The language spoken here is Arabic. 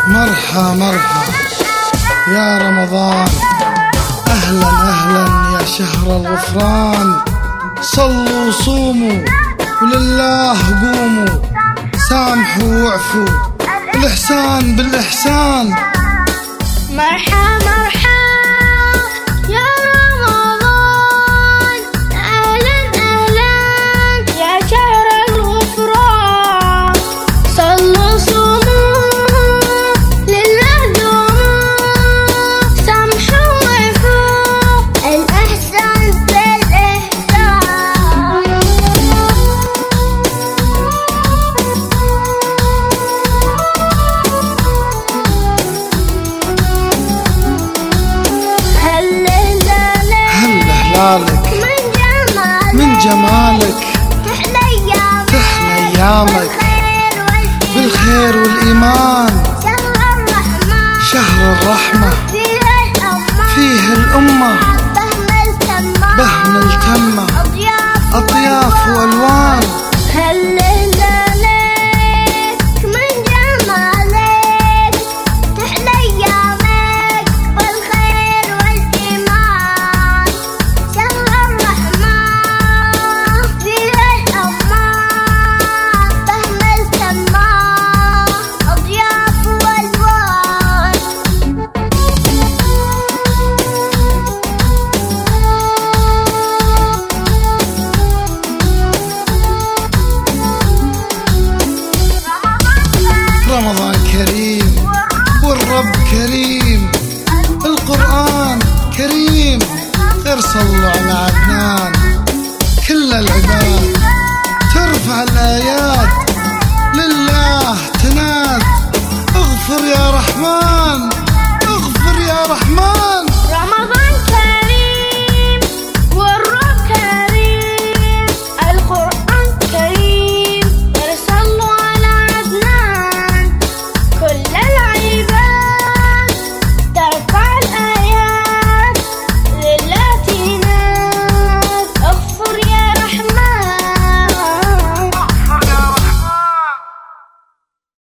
مرحى مرحى يا رمضان، أهلا أهلا يا شهر الغفران. صلوا وصوموا ولله قوموا، سامحوا واعفوا الإحسان بالإحسان. مرحى مرحى يا رمضان، أهلا أهلا يا شهر الغفران. صلوا صوموا لله قوموا، سامحوا واعفوا الإحسان بالإحسان. من جمالك تحلى أيامك بالخير والإيمان. شهر الرحمة فيه الأمة بهم التمة، أطياف وألوان. رمضان كريم والرب كريم، القرآن كريم، غير صلوا على عدنان. كل العباد ترفع الآيات لله تناد، اغفر يا